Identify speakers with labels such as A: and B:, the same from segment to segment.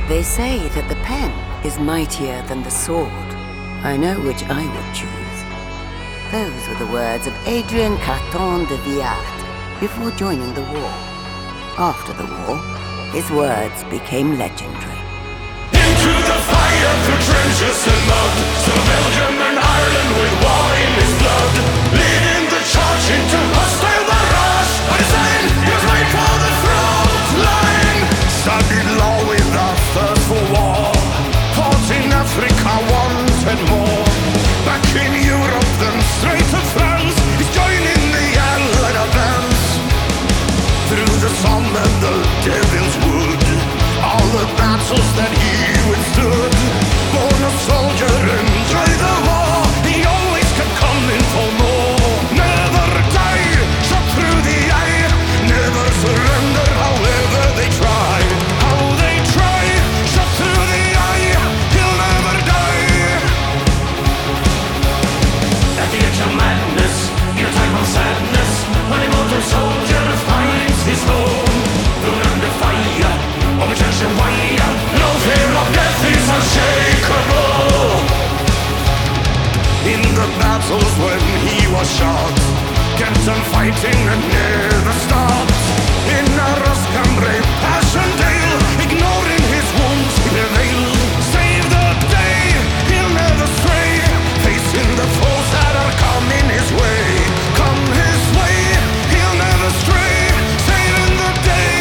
A: They say that the pen is mightier than the sword. I know which I would choose. Those were the words of Adrien Carton de Villard before joining the war. After the war, his words became legendary.
B: Into the fire, through trenches and mud, through Belgium and Ireland with war in his blood, leading the charge into hostile barrage. By design, he was made for the front line. Studied law with a thirst for war, fought in Africa once and more. Back in Europe, then straight to France, he's joining the Allied advance. Through the Somme and the Devil's Wood, all the battles that he withstood. Born a soldier and tried the war, he always kept coming for more. Never die, shot through the eye, never surrender however they try. How they try, shot through the eye, he'll never die. At the edge of madness, in a time of sadness, when a mortal soldier finds his home, thrown under fire, of a church and wire, no fear of death is unshakable. In the battles when he was shot, kept on fighting and never stopped. In Arras, Cambrai, Passchendaele, ignoring his wounds, he prevailed. Save the day, he'll never stray, facing the foes that are coming his way. Come his way, he'll never stray, saving the day.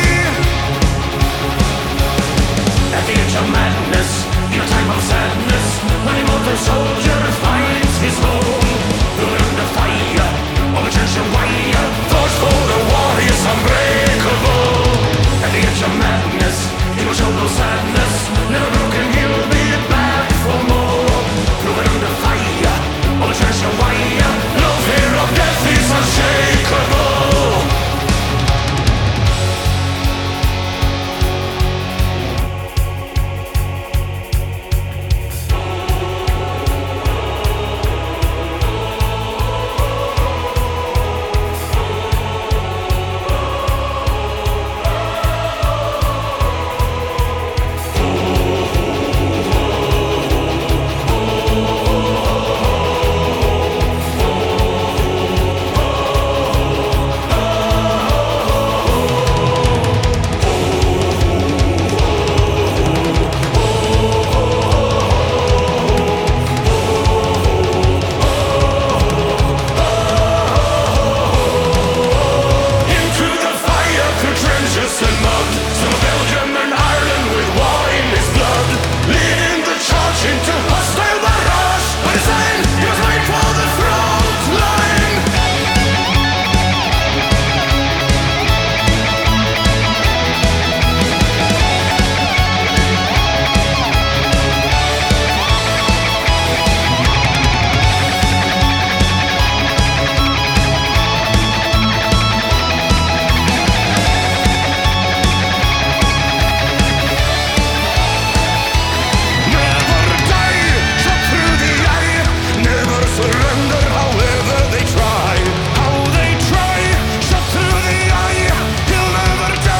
B: At the edge of madness, in a time of sadness, when a mortal soldier finds his home, thrown under fire, of a church and wire, forged for the war, he is unbreakable. At the edge of madness, he will show no sadness, never broken, he'll be back for more. Thrown under fire, of a church and wire, no fear of death is unshakable.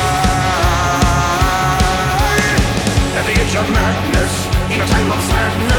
B: Of madness, in a time of sadness,